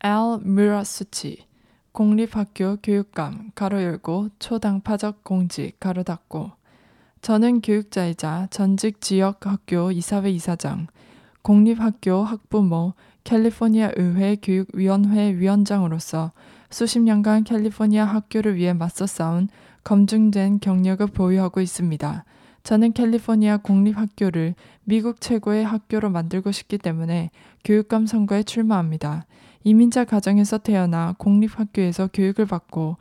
알 뮤라수치 공립학교 교육감 가로 열고 초당파적 공직 가로 닫고 저는 교육자이자 전직 지역 학교 이사회 이사장, 공립학교 학부모, 캘리포니아 의회 교육위원회 위원장으로서 수십 년간 캘리포니아 학교를 위해 맞서 싸운 검증된 경력을 보유하고 있습니다. 저는 캘리포니아 공립학교를 미국 최고의 학교로 만들고 싶기 때문에 교육감 선거에 출마합니다. 이민자 가정에서 태어나 공립학교에서 교육을 받고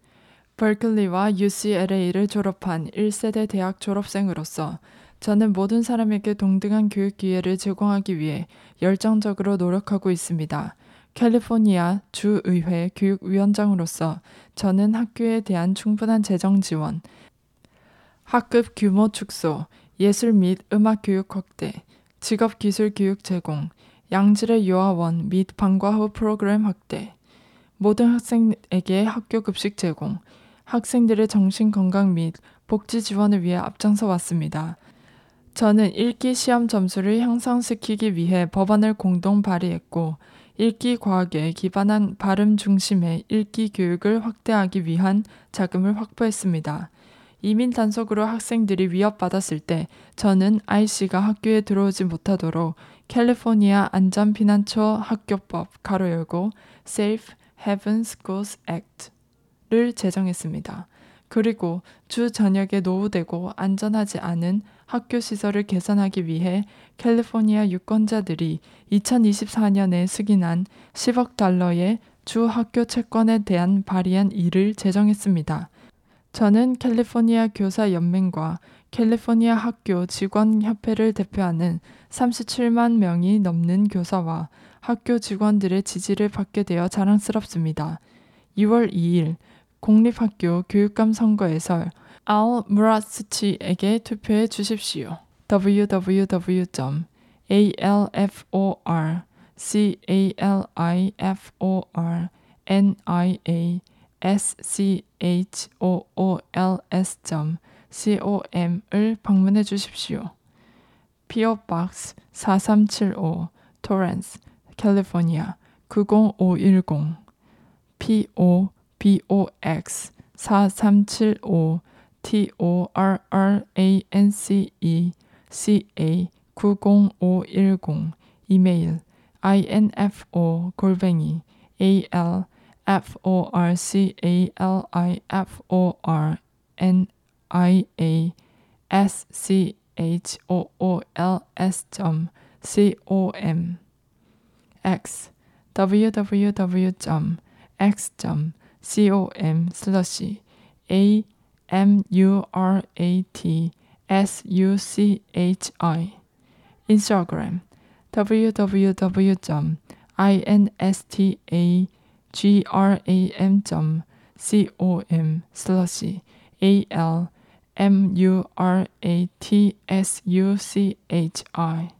버클리와 UCLA를 졸업한 1세대 대학 졸업생으로서 저는 모든 사람에게 동등한 교육 기회를 제공하기 위해 열정적으로 노력하고 있습니다. 캘리포니아 주의회 교육위원장으로서 저는 학교에 대한 충분한 재정 지원, 학급 규모 축소, 예술 및 음악 교육 확대, 직업 기술 교육 제공, 양질의 요아원 및 방과 후 프로그램 확대, 모든 학생에게 학교 급식 제공, 학생들의 정신건강 및 복지 지원을 위해 앞장서 왔습니다. 저는 읽기 시험 점수를 향상시키기 위해 법안을 공동 발의했고 읽기 과학에 기반한 발음 중심의 읽기 교육을 확대하기 위한 자금을 확보했습니다. 이민 단속으로 학생들이 위협받았을 때 저는 IC가 학교에 들어오지 못하도록 캘리포니아 안전피난처 학교법 가로 열고 Safe Haven Schools Act를 제정했습니다. 그리고 주 저녁에 노후되고 안전하지 않은 학교 시설을 개선하기 위해 캘리포니아 유권자들이 2024년에 승인한 10억 달러의 주 학교 채권에 대한 발의안 2를 제정했습니다. 저는 캘리포니아 교사 연맹과 캘리포니아 학교 직원협회를 대표하는 37만 명이 넘는 교사와 학교 직원들의 지지를 받게 되어 자랑스럽습니다. 2월 2일 공립학교 교육감 선거에서 알 무라스치에게 투표해 주십시오. www.alforcalifools.com을 방문해 주십시오. PO Box 4375 토렌스, 캘리포니아 90510 PO BOX 4375 TORRANCE CA 90510 이메일 info@alforcaliforschool.com X www.x.com/amuratsUCHI Instagram www.instagram.com/almuratsuchi